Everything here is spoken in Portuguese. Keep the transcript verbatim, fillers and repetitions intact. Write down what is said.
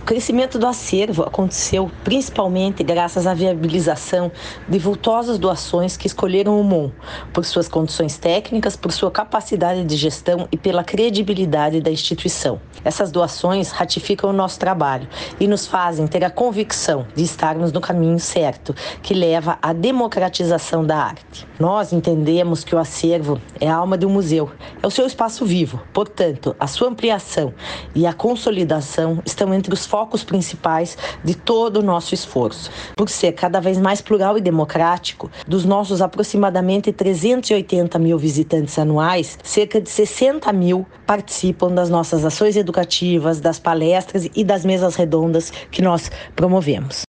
O crescimento do acervo aconteceu principalmente graças à viabilização de vultosas doações que escolheram o M O N por suas condições técnicas, por sua capacidade de gestão e pela credibilidade da instituição. Essas doações ratificam o nosso trabalho e nos fazem ter a convicção de estarmos no caminho certo, que leva à democratização da arte. Nós entendemos que o acervo é a alma de um museu, é o seu espaço vivo, portanto, a sua ampliação e a consolidação estão entre os focos principais de todo o nosso esforço. Por ser cada vez mais plural e democrático, dos nossos aproximadamente trezentos e oitenta mil visitantes anuais, cerca de sessenta mil participam das nossas ações educativas, das palestras e das mesas redondas que nós promovemos.